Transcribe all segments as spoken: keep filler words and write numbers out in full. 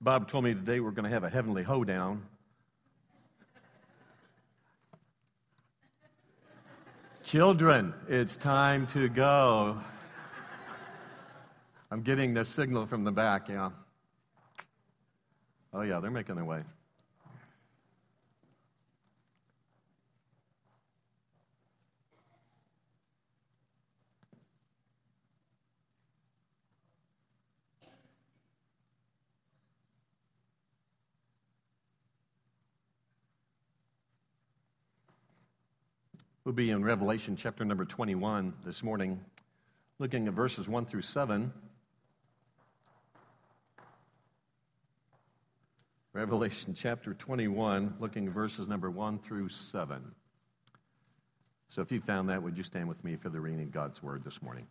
Bob told me today we're going to have a heavenly hoedown. Children, it's time to go. I'm getting the signal from the back, yeah. Oh, yeah, they're making their way. We'll be in Revelation chapter number twenty-one this morning, looking at verses one through seven. Revelation chapter twenty-one, looking at verses number one through seven. So if you found that, would you stand with me for the reading of God's word this morning?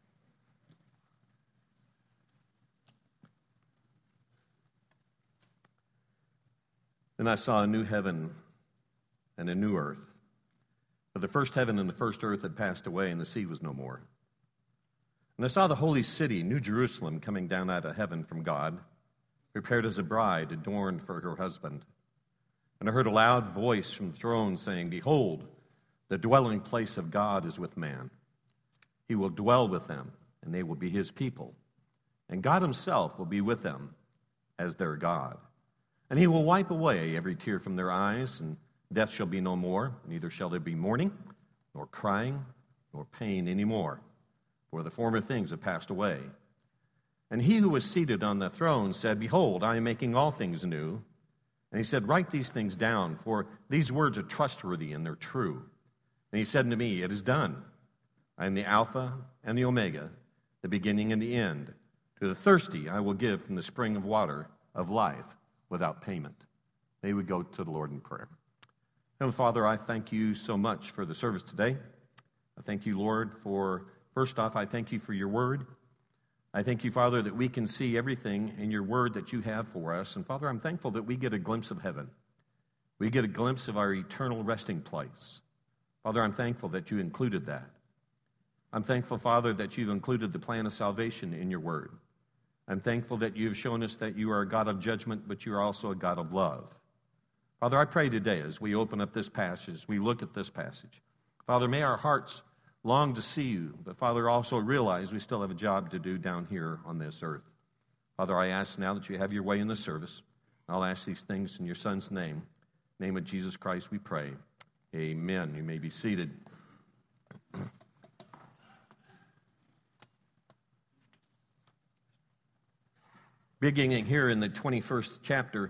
Then I saw a new heaven and a new earth. For the first heaven and the first earth had passed away, and the sea was no more. And I saw the holy city, New Jerusalem, coming down out of heaven from God, prepared as a bride adorned for her husband. And I heard a loud voice from the throne saying, Behold, the dwelling place of God is with man. He will dwell with them, and they will be his people. And God himself will be with them as their God. And he will wipe away every tear from their eyes, and death shall be no more, neither shall there be mourning, nor crying, nor pain any more, for the former things have passed away. And he who was seated on the throne said, Behold, I am making all things new. And he said, Write these things down, for these words are trustworthy and they're true. And he said unto me, It is done. I am the Alpha and the Omega, the beginning and the end. To the thirsty I will give from the spring of water of life without payment. May we go to the Lord in prayer. Heavenly Father, I thank you so much for the service today. I thank you, Lord, for, first off, I thank you for your word. I thank you, Father, that we can see everything in your word that you have for us. And, Father, I'm thankful that we get a glimpse of heaven. We get a glimpse of our eternal resting place. Father, I'm thankful that you included that. I'm thankful, Father, that you've included the plan of salvation in your word. I'm thankful that you've shown us that you are a God of judgment, but you are also a God of love. Father, I pray today as we open up this passage, as we look at this passage, Father, may our hearts long to see you, but Father, also realize we still have a job to do down here on this earth. Father, I ask now that you have your way in the service. I'll ask these things in your Son's name. In the name of Jesus Christ we pray. Amen. You may be seated. Beginning here in the twenty-first chapter,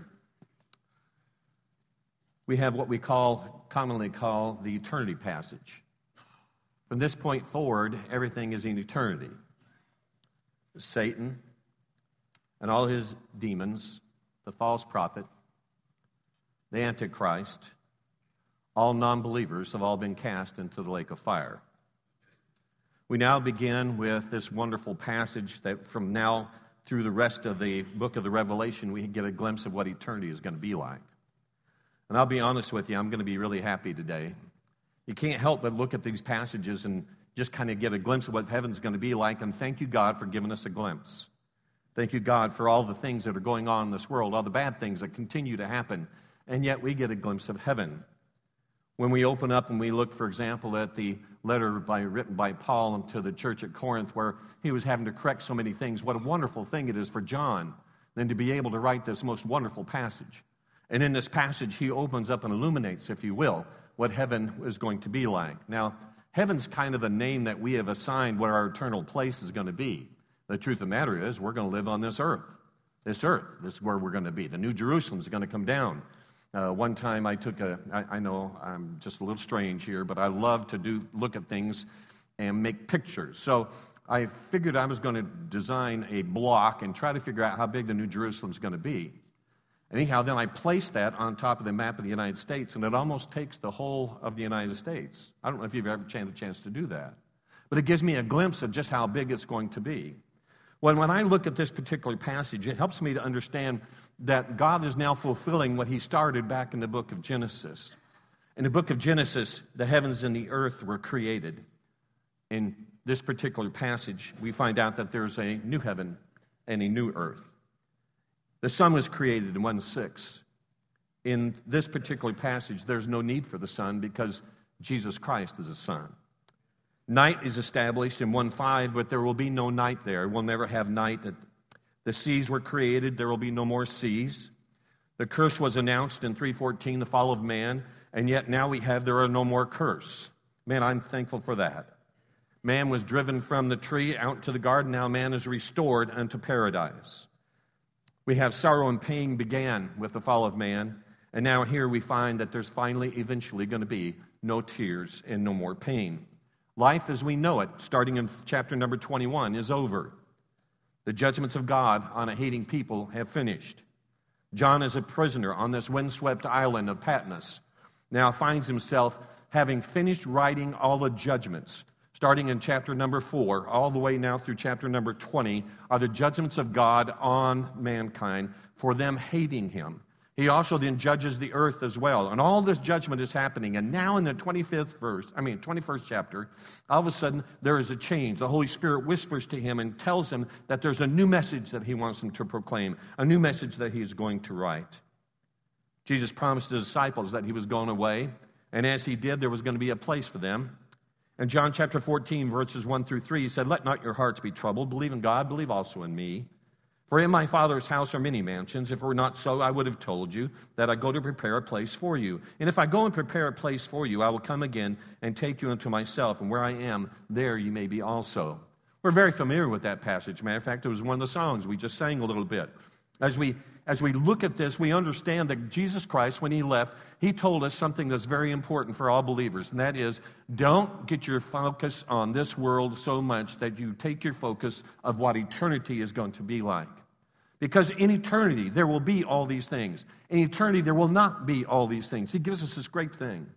we have what we call, commonly call, the eternity passage. From this point forward, everything is in eternity. Satan and all his demons, the false prophet, the Antichrist, all non-believers have all been cast into the lake of fire. We now begin with this wonderful passage that from now through the rest of the book of the Revelation, we get a glimpse of what eternity is going to be like. And I'll be honest with you, I'm going to be really happy today. You can't help but look at these passages and just kind of get a glimpse of what heaven's going to be like, and thank you, God, for giving us a glimpse. Thank you, God, for all the things that are going on in this world, all the bad things that continue to happen, and yet we get a glimpse of heaven. When we open up and we look, for example, at the letter by, written by Paul to the church at Corinth, where he was having to correct so many things, what a wonderful thing it is for John then to be able to write this most wonderful passage. And in this passage, he opens up and illuminates, if you will, what heaven is going to be like. Now, heaven's kind of a name that we have assigned what our eternal place is going to be. The truth of the matter is, we're going to live on this earth. This earth, this is where we're going to be. The New Jerusalem is going to come down. Uh, one time I took a, I, I know I'm just a little strange here, but I love to do look at things and make pictures. So I figured I was going to design a block and try to figure out how big the New Jerusalem is going to be. Anyhow, then I placed that on top of the map of the United States, and it almost takes the whole of the United States. I don't know if you've ever had a chance to do that, but it gives me a glimpse of just how big it's going to be. When, when I look at this particular passage, it helps me to understand that God is now fulfilling what he started back in the book of Genesis. In the book of Genesis, the heavens and the earth were created. In this particular passage, we find out that there's a new heaven and a new earth. The sun was created in one six. In this particular passage, there's no need for the sun because Jesus Christ is the sun. Night is established in one five, but there will be no night there. We'll never have night. The seas were created. There will be no more seas. The curse was announced in three fourteen, the fall of man, and yet now we have there are no more curse. Man, I'm thankful for that. Man was driven from the tree out to the garden. Now man is restored unto paradise. We have sorrow and pain began with the fall of man, and now here we find that there's finally, eventually going to be no tears and no more pain. Life as we know it, starting in chapter number twenty-one, is over. The judgments of God on a hating people have finished. John is a prisoner on this windswept island of Patmos. Now finds himself having finished writing all the judgments. Starting in chapter number four, all the way now through chapter number twenty, are the judgments of God on mankind for them hating him. He also then judges the earth as well. And all this judgment is happening. And now in the twenty-fifth verse, I mean, twenty-first chapter, all of a sudden there is a change. The Holy Spirit whispers to him and tells him that there's a new message that he wants him to proclaim, a new message that he's going to write. Jesus promised his disciples that he was going away. And as he did, there was going to be a place for them. In John chapter fourteen, verses one through three, he said, "Let not your hearts be troubled. Believe in God, believe also in me. For in my Father's house are many mansions. If it were not so, I would have told you that I go to prepare a place for you. And if I go and prepare a place for you, I will come again and take you unto myself. And where I am, there you may be also." We're very familiar with that passage. Matter of fact, it was one of the songs we just sang a little bit. As we as we look at this, we understand that Jesus Christ, when he left, he told us something that's very important for all believers, and that is, don't get your focus on this world so much that you take your focus of what eternity is going to be like. Because in eternity, there will be all these things. In eternity, there will not be all these things. He gives us this great thing.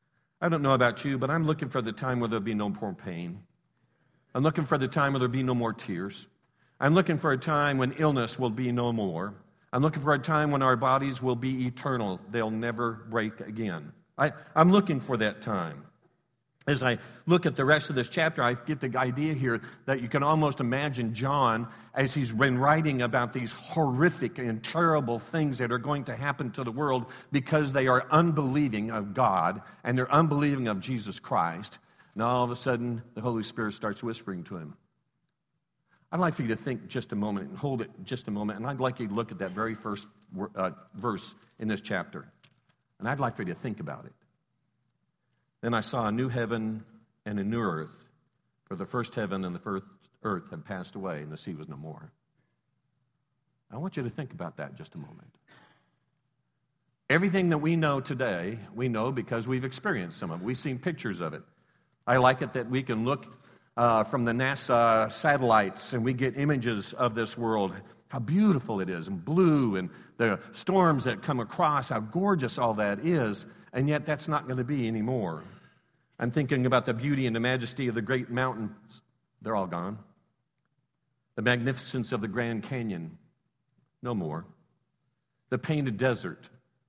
I don't know about you, but I'm looking for the time where there'll be no more pain. I'm looking for the time where there'll be no more tears. I'm looking for a time when illness will be no more. I'm looking for a time when our bodies will be eternal. They'll never break again. I, I'm looking for that time. As I look at the rest of this chapter, I get the idea here that you can almost imagine John, as he's been writing about these horrific and terrible things that are going to happen to the world because they are unbelieving of God and they're unbelieving of Jesus Christ. Now all of a sudden, the Holy Spirit starts whispering to him. I'd like for you to think just a moment and hold it just a moment, and I'd like you to look at that very first uh, verse in this chapter. And I'd like for you to think about it. Then I saw a new heaven and a new earth, for the first heaven and the first earth had passed away, and the sea was no more. I want you to think about that just a moment. Everything that we know today, we know because we've experienced some of it. We've seen pictures of it. I like it that we can look uh, from the NASA satellites, and we get images of this world, how beautiful it is, and blue, and the storms that come across, how gorgeous all that is. And yet that's not going to be anymore. I'm thinking about the beauty and the majesty of the great mountains. They're all gone. The magnificence of the Grand Canyon. No more. The painted desert.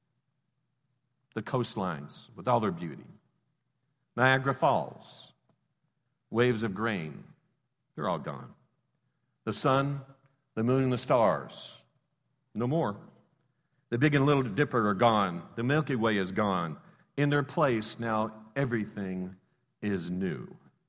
The coastlines with all their beauty. Niagara Falls. Waves of grain. They're all gone. The sun, the moon, and the stars. No more. The Big and Little Dipper are gone. The Milky Way is gone. In their place, now everything is new.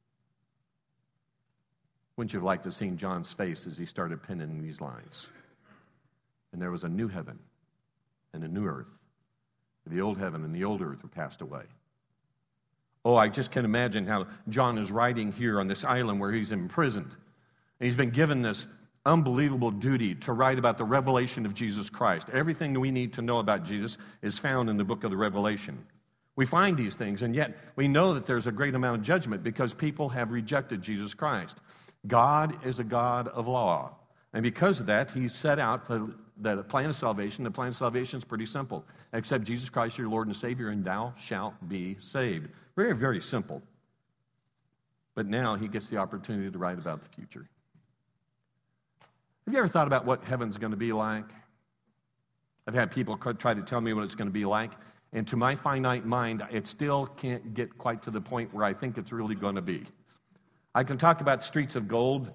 Wouldn't you have liked to have seen John's face as he started penning these lines? And there was a new heaven and a new earth. The old heaven and the old earth were passed away. Oh, I just can imagine how John is writing here on this island where he's imprisoned. And he's been given this unbelievable duty to write about the revelation of Jesus Christ. Everything that we need to know about Jesus is found in the book of the Revelation. We find these things, and yet we know that there's a great amount of judgment because people have rejected Jesus Christ. God is a God of law, and because of that, he set out the, the plan of salvation. The plan of salvation is pretty simple. Accept Jesus Christ, your Lord and Savior, and thou shalt be saved. Very, very simple. But now he gets the opportunity to write about the future. Have you ever thought about what heaven's going to be like? I've had people try to tell me what it's going to be like, and to my finite mind, it still can't get quite to the point where I think it's really going to be. I can talk about streets of gold,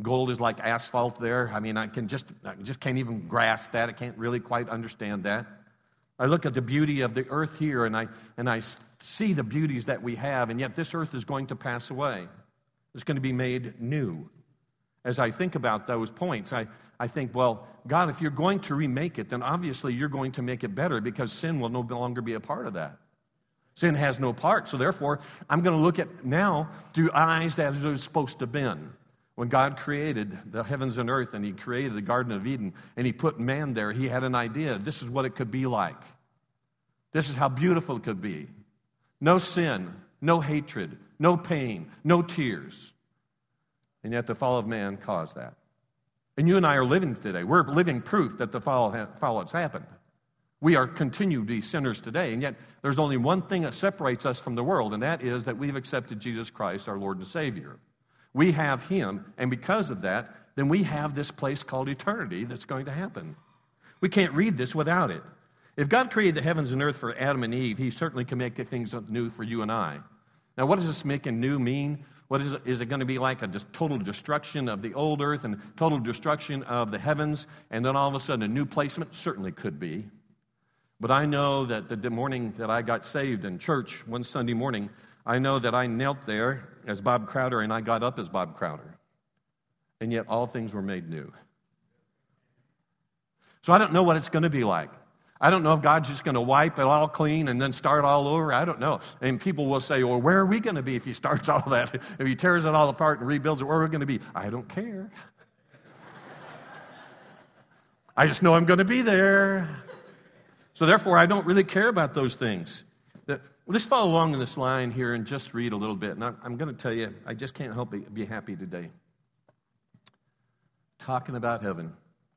Gold is like asphalt there. I mean, I can just, I just can't even grasp that. I can't really quite understand that. I look at the beauty of the earth here, and I and I see the beauties that we have, and yet this earth is going to pass away. It's going to be made new. As I think about those points, I, I think, well, God, if you're going to remake it, then obviously you're going to make it better because sin will no longer be a part of that. Sin has no part. So therefore, I'm going to look at now through eyes that it was supposed to have been. When God created the heavens and earth and he created the Garden of Eden and he put man there, he had an idea. This is what it could be like. This is how beautiful it could be. No sin, no hatred, no pain, no tears. And yet the fall of man caused that. And you and I are living today. We're living proof that the fall, ha- fall has happened. We are continue to be sinners today, and yet there's only one thing that separates us from the world, and that is that we've accepted Jesus Christ, our Lord and Savior. We have him, and because of that, then we have this place called eternity that's going to happen. We can't read this without it. If God created the heavens and earth for Adam and Eve, he certainly can make things new for you and I. Now, what does this making new mean? What is it, is it going to be like a just total destruction of the old earth and total destruction of the heavens, and then all of a sudden a new placement? Certainly could be. But I know that the morning that I got saved in church one Sunday morning, I know that I knelt there as Bob Crowder and I got up as Bob Crowder. And yet all things were made new. So I don't know what it's going to be like. I don't know if God's just going to wipe it all clean and then start all over. I don't know. And people will say, well, where are we going to be if he starts all that? If he tears it all apart and rebuilds it, where are we going to be? I don't care. I just know I'm going to be there. So therefore, I don't really care about those things. Let's follow along in this line here and just read a little bit. And I'm going to tell you, I just can't help but be happy today. Talking about heaven.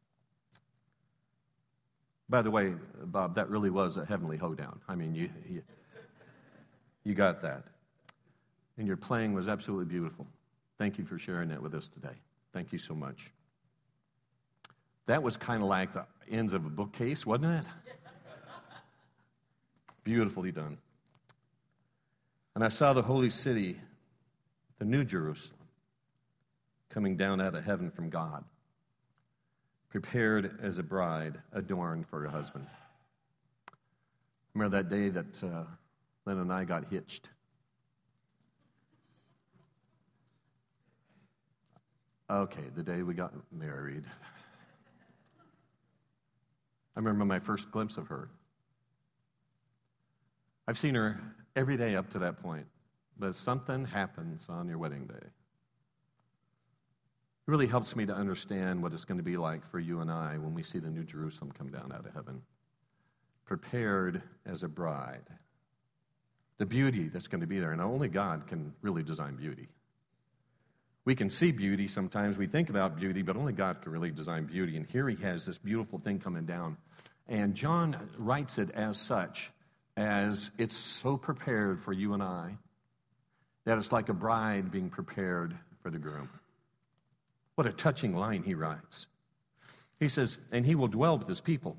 By the way, Bob, that really was a heavenly hoedown. I mean, you, you, you got that. And your playing was absolutely beautiful. Thank you for sharing that with us today. Thank you so much. That was kind of like the ends of a bookcase, wasn't it? Beautifully done. And I saw the holy city, the new Jerusalem, coming down out of heaven from God, prepared as a bride adorned for her husband. Remember that day that uh, Lynn and I got hitched? Okay, the day we got married. I remember my first glimpse of her. I've seen her every day up to that point, but something happens on your wedding day. It really helps me to understand what it's going to be like for you and I when we see the new Jerusalem come down out of heaven, prepared as a bride. The beauty that's going to be there, and only God can really design beauty. We can see beauty sometimes, we think about beauty, but only God can really design beauty. And here he has this beautiful thing coming down, and John writes it as such, as it's so prepared for you and I, that it's like a bride being prepared for the groom. What a touching line he writes. He says, and he will dwell with his people.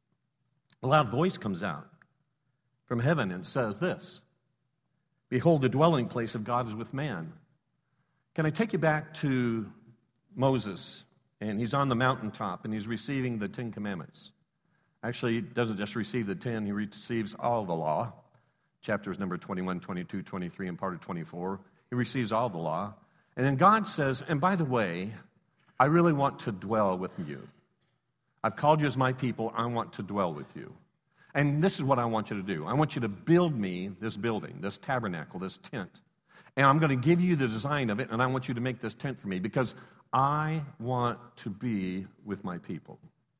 A loud voice comes out from heaven and says this, behold, the dwelling place of God is with man. Can I take you back to Moses? And he's on the mountaintop, and he's receiving the Ten Commandments. Actually, he doesn't just receive the ten, he receives all the law. Chapters number twenty-one, twenty-two, twenty-three, and part of twenty-four. He receives all the law. And then God says, and by the way, I really want to dwell with you. I've called you as my people. I want to dwell with you. And this is what I want you to do. I want you to build me this building, this tabernacle, this tent. And I'm going to give you the design of it, and I want you to make this tent for me because I want to be with my people.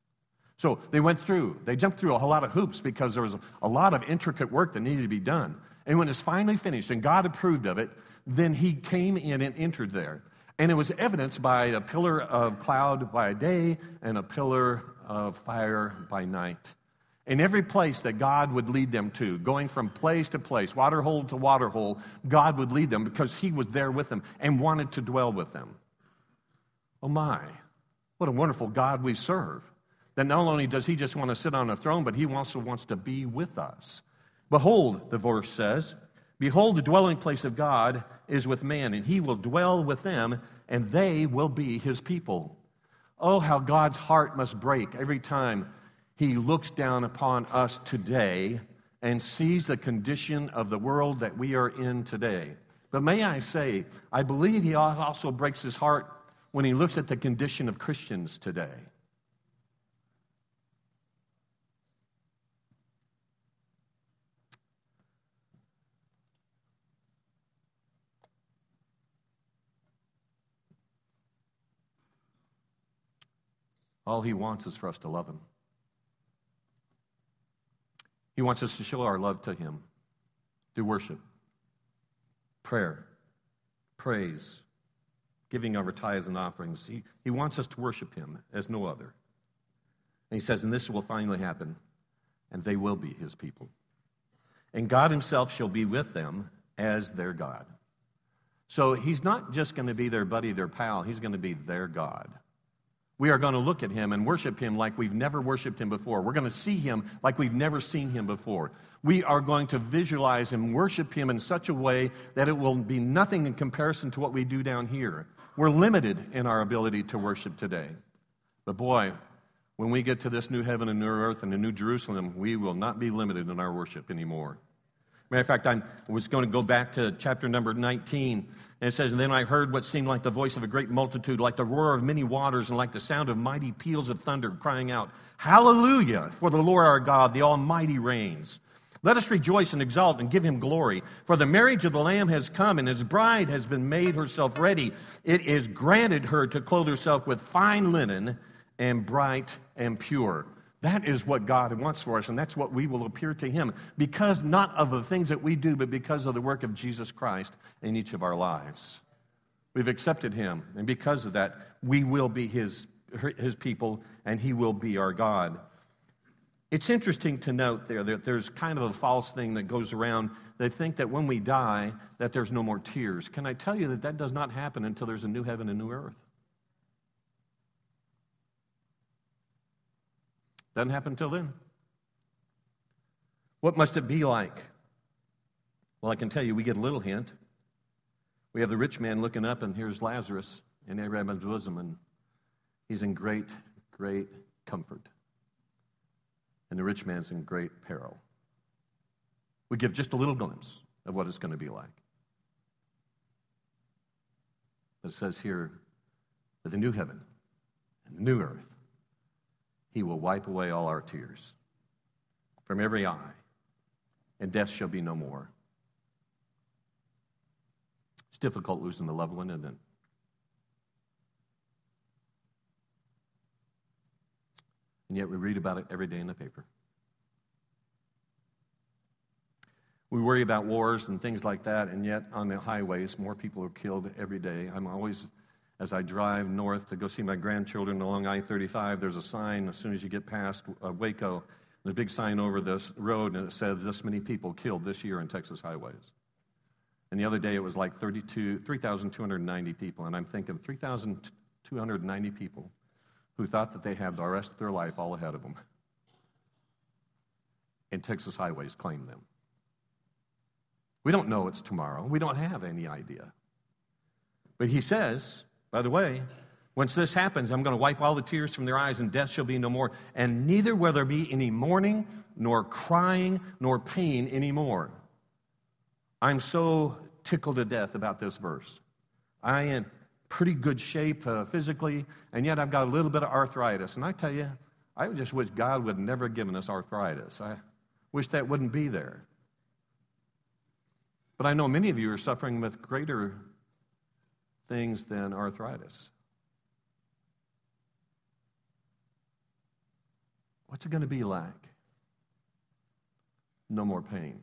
So they went through, they jumped through a whole lot of hoops because there was a lot of intricate work that needed to be done. And when it's finally finished and God approved of it, then he came in and entered there. And it was evidenced by a pillar of cloud by day and a pillar of fire by night. In every place that God would lead them to, going from place to place, water hole to water hole, God would lead them because he was there with them and wanted to dwell with them. Oh my, what a wonderful God we serve. That not only does he just want to sit on a throne, but he also wants to be with us. Behold, the verse says, behold, the dwelling place of God is with man, and he will dwell with them, and they will be his people. Oh, how God's heart must break every time he looks down upon us today and sees the condition of the world that we are in today. But may I say, I believe he also breaks his heart when he looks at the condition of Christians today. All he wants is for us to love him. He wants us to show our love to him through worship, prayer, praise, giving of our tithes and offerings. He, he wants us to worship him as no other. And he says, and this will finally happen, and they will be his people. And God himself shall be with them as their God. So he's not just going to be their buddy, their pal. He's going to be their God. We are going to look at him and worship him like we've never worshiped him before. We're going to see him like we've never seen him before. We are going to visualize him, worship him in such a way that it will be nothing in comparison to what we do down here. We're limited in our ability to worship today. But boy, when we get to this new heaven and new earth and the new Jerusalem, we will not be limited in our worship anymore. Matter of fact, I was going to go back to chapter number nineteen, and it says, and then I heard what seemed like the voice of a great multitude, like the roar of many waters, and like the sound of mighty peals of thunder, crying out, Hallelujah, for the Lord our God, the Almighty reigns. Let us rejoice and exult and give him glory, for the marriage of the Lamb has come, and his bride has been made herself ready. It is granted her to clothe herself with fine linen and bright and pure. That is what God wants for us, and that's what we will appear to him, because not of the things that we do, but because of the work of Jesus Christ in each of our lives. We've accepted him, and because of that, we will be his, his people, and he will be our God. It's interesting to note there that there's kind of a false thing that goes around. They think that when we die, that there's no more tears. Can I tell you that that does not happen until there's a new heaven and new earth? Doesn't happen until then. What must it be like? Well, I can tell you, we get a little hint. We have the rich man looking up, and here's Lazarus in Abraham's bosom, and he's in great, great comfort. And the rich man's in great peril. We give just a little glimpse of what it's going to be like. It says here that the new heaven and the new earth, he will wipe away all our tears from every eye, and death shall be no more. It's difficult losing a loved one, isn't it? And yet we read about it every day in the paper. We worry about wars and things like that, and yet on the highways, more people are killed every day. I'm always, as I drive north to go see my grandchildren along I thirty-five, there's a sign as soon as you get past uh, Waco, there's a big sign over this road, and it says this many people killed this year in Texas highways. And the other day it was like thirty-two, three thousand two hundred ninety people, and I'm thinking three thousand two hundred ninety people who thought that they had the rest of their life all ahead of them. And Texas highways claim them. We don't know it's tomorrow. We don't have any idea. But he says, by the way, once this happens, I'm going to wipe all the tears from their eyes, and death shall be no more. And neither will there be any mourning, nor crying, nor pain anymore. I'm so tickled to death about this verse. I am pretty good shape uh, physically, and yet I've got a little bit of arthritis. And I tell you, I just wish God would never have given us arthritis. I wish that wouldn't be there. But I know many of you are suffering with greater things than arthritis. What's it going to be like? No more pain.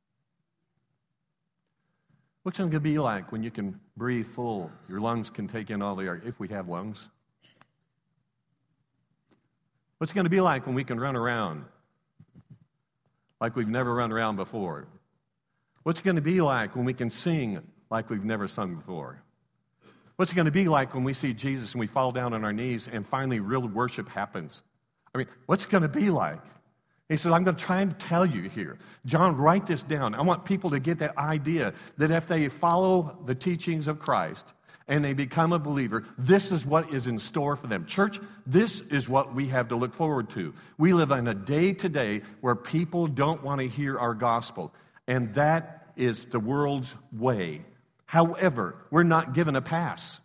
What's it going to be like when you can breathe full? Your lungs can take in all the air, if we have lungs. What's it going to be like when we can run around like we've never run around before? What's it going to be like when we can sing like we've never sung before? What's it going to be like when we see Jesus and we fall down on our knees and finally real worship happens? I mean, what's it going to be like? He said, I'm going to try and tell you here. John, write this down. I want people to get that idea that if they follow the teachings of Christ and they become a believer, this is what is in store for them. Church, this is what we have to look forward to. We live in a day today where people don't want to hear our gospel, and that is the world's way. However, we're not given a pass.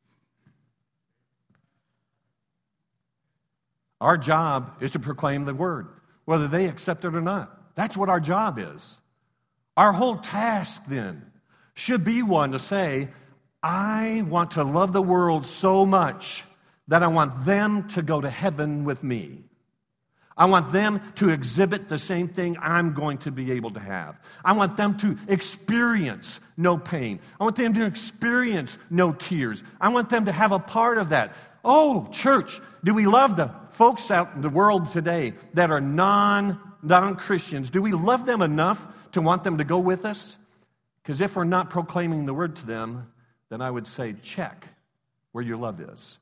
Our job is to proclaim the word, whether they accept it or not. That's what our job is. Our whole task then should be one to say, I want to love the world so much that I want them to go to heaven with me. I want them to exhibit the same thing I'm going to be able to have. I want them to experience no pain. I want them to experience no tears. I want them to have a part of that. Oh, church, do we love the folks out in the world today that are non, non-Christians? Do we love them enough to want them to go with us? Because if we're not proclaiming the word to them, then I would say, check where your love is.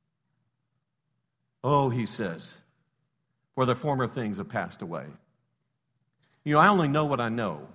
Oh, he says, for the former things have passed away. You know, I only know what I know.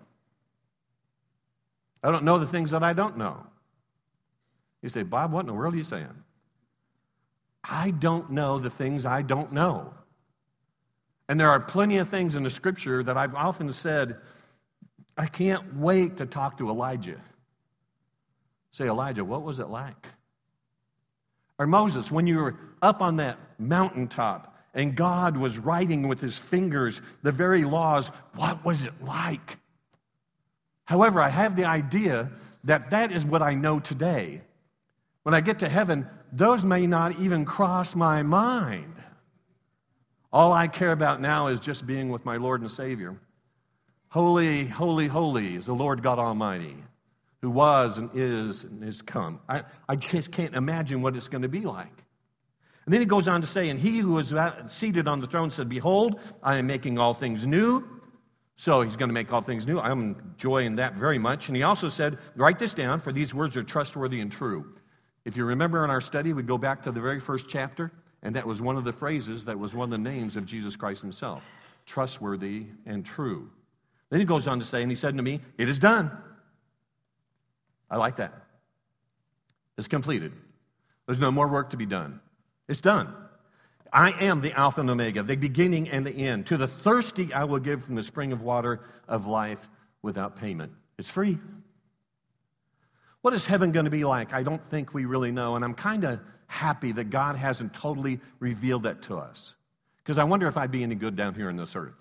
I don't know the things that I don't know. You say, Bob, what in the world are you saying? I don't know the things I don't know. And there are plenty of things in the Scripture that I've often said, I can't wait to talk to Elijah. Say, Elijah, what was it like? Or Moses, when you were up on that mountaintop and God was writing with his fingers the very laws, what was it like? However, I have the idea that that is what I know today. When I get to heaven, those may not even cross my mind. All I care about now is just being with my Lord and Savior. Holy, holy, holy is the Lord God Almighty, who was and is and is come. I, I just can't imagine what it's going to be like. And then he goes on to say, and he who is seated on the throne said, behold, I am making all things new. So he's going to make all things new. I'm enjoying that very much. And he also said, write this down, for these words are trustworthy and true. If you remember in our study, we go back to the very first chapter, and that was one of the phrases that was one of the names of Jesus Christ himself, trustworthy and true. Then he goes on to say, and he said to me, it is done. I like that. It's completed. There's no more work to be done. It's done. I am the Alpha and Omega, the beginning and the end. To the thirsty I will give from the spring of water of life without payment. It's free. What is heaven going to be like? I don't think we really know, and I'm kind of happy that God hasn't totally revealed that to us, because I wonder if I'd be any good down here on this earth.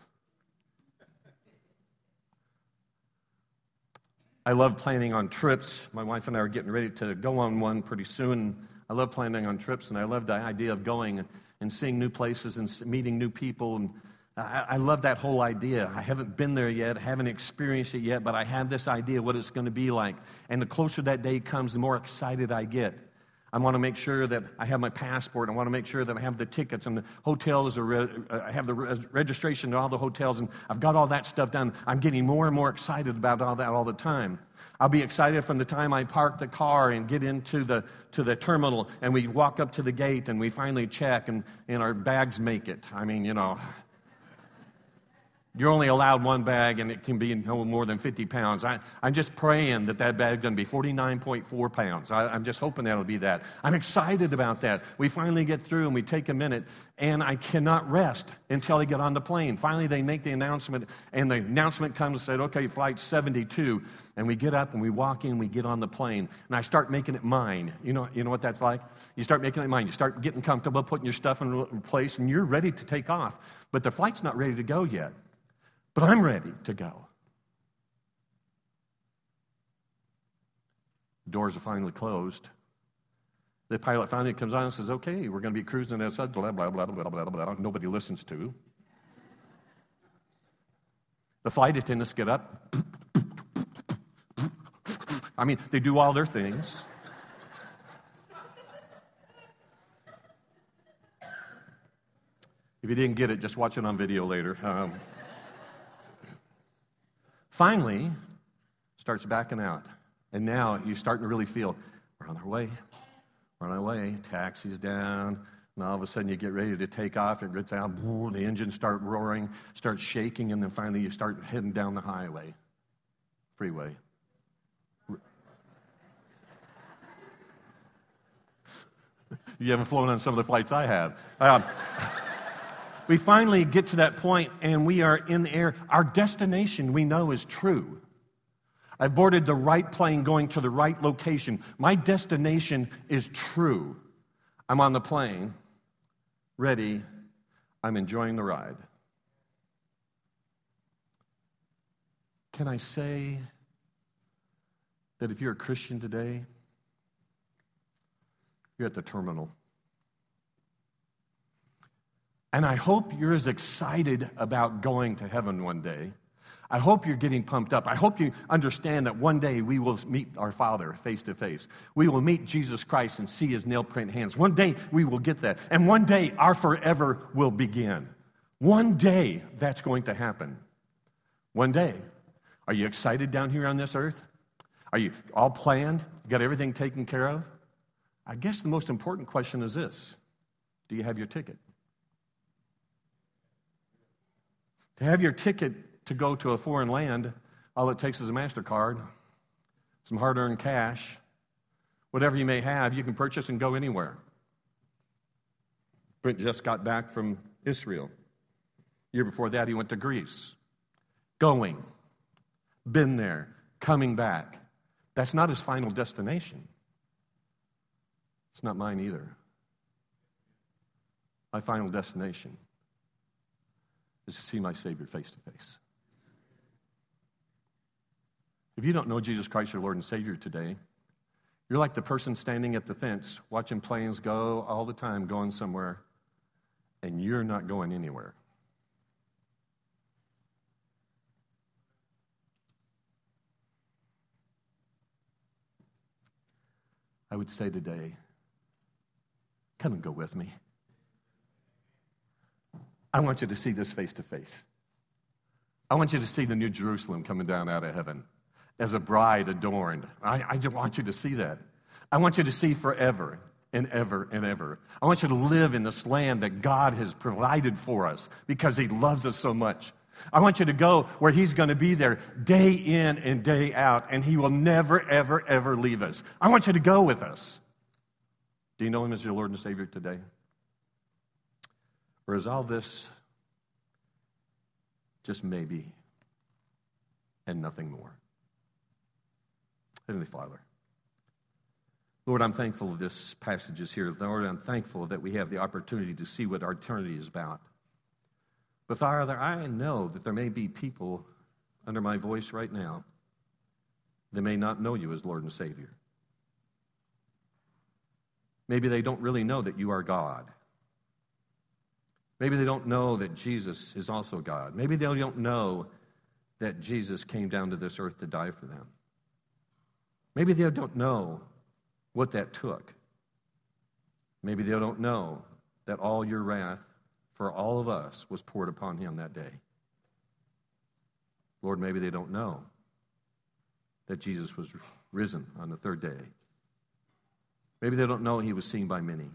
I love planning on trips. My wife and I are getting ready to go on one pretty soon. I love planning on trips, and I love the idea of going and seeing new places and meeting new people. And I, I love that whole idea. I haven't been there yet, I haven't experienced it yet, but I have this idea what it's going to be like. And the closer that day comes, the more excited I get. I want to make sure that I have my passport. I want to make sure that I have the tickets and the hotels. Are re- I have the re- registration to all the hotels, and I've got all that stuff done. I'm getting more and more excited about all that all the time. I'll be excited from the time I park the car and get into the to the terminal, and we walk up to the gate, and we finally check, and, and our bags make it. I mean, you know, you're only allowed one bag, and it can be no more than fifty pounds. I, I'm just praying that that bag's going to be forty-nine point four pounds. I, I'm just hoping that'll be that. I'm excited about that. We finally get through, and we take a minute, and I cannot rest until I get on the plane. Finally, they make the announcement, and the announcement comes and said, okay, flight seventy-two. And we get up, and we walk in, we get on the plane, and I start making it mine. You know, you know what that's like? You start making it mine. You start getting comfortable, putting your stuff in place, and you're ready to take off. But the flight's not ready to go yet. But I'm ready to go. The doors are finally closed. The pilot finally comes on and says, okay, we're going to be cruising outside, blah, blah, blah, blah, blah, blah, blah. Nobody listens to. The flight attendants get up. I mean, they do all their things. If you didn't get it, just watch it on video later. Um, Finally, starts backing out. And now you're starting to really feel, we're on our way. We're on our way. Taxi's down. And all of a sudden you get ready to take off. It gets out. The engines start roaring, start shaking. And then finally you start heading down the highway. Freeway. You haven't flown on some of the flights I have. Um, we finally get to that point, and we are in the air. Our destination, we know, is true. I've boarded the right plane going to the right location. My destination is true. I'm on the plane, ready. I'm enjoying the ride. Can I say that if you're a Christian today, you're at the terminal? And I hope you're as excited about going to heaven one day. I hope you're getting pumped up. I hope you understand that one day we will meet our Father face to face. We will meet Jesus Christ and see his nail print hands. One day we will get that. And one day our forever will begin. One day that's going to happen. One day. Are you excited down here on this earth? Are you all planned? You got everything taken care of? I guess the most important question is this. Do you have your ticket? To have your ticket to go to a foreign land, all it takes is a MasterCard, some hard-earned cash, whatever you may have, you can purchase and go anywhere. Brent just got back from Israel. The year before that, he went to Greece. Going, been there, coming back. That's not his final destination. It's not mine either. My final destination is to see my Savior face to face. If you don't know Jesus Christ, your Lord and Savior today, you're like the person standing at the fence, watching planes go all the time, going somewhere, and you're not going anywhere. I would say today, come and go with me. I want you to see this face to face. I want you to see the New Jerusalem coming down out of heaven as a bride adorned. I, I just want you to see that. I want you to see forever and ever and ever. I want you to live in this land that God has provided for us because he loves us so much. I want you to go where he's going to be there day in and day out, and he will never, ever, ever leave us. I want you to go with us. Do you know him as your Lord and Savior today? Or is all this just maybe and nothing more? Heavenly Father, Lord, I'm thankful that this passage is here. Lord, I'm thankful that we have the opportunity to see what our eternity is about. But Father, I know that there may be people under my voice right now that may not know you as Lord and Savior. Maybe they don't really know that you are God. Maybe they don't know that Jesus is also God. Maybe they don't know that Jesus came down to this earth to die for them. Maybe they don't know what that took. Maybe they don't know that all your wrath for all of us was poured upon him that day. Lord, maybe they don't know that Jesus was risen on the third day. Maybe they don't know he was seen by many.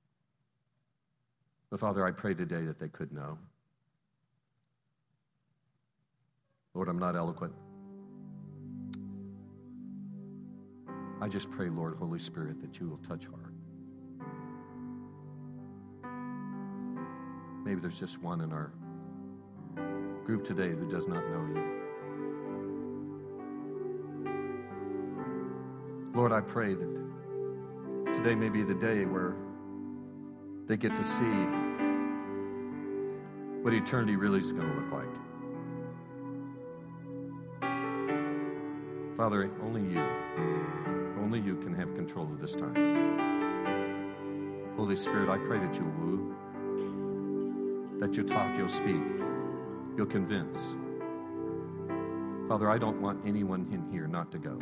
But Father, I pray today that they could know. Lord, I'm not eloquent. I just pray, Lord, Holy Spirit, that you will touch heart. Maybe there's just one in our group today who does not know you. Lord, I pray that today may be the day where they get to see what eternity really is going to look like. Father, only you, only you can have control of this time. Holy Spirit, I pray that you'll woo, that you'll talk, you'll speak, you'll convince. Father, I don't want anyone in here not to go.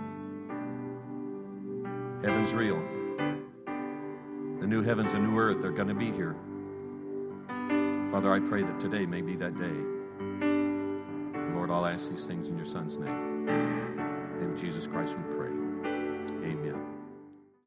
Heaven's real. The new heavens and new earth are going to be here. Father, I pray that today may be that day. Lord, I'll ask these things in your Son's name. In Jesus Christ we pray.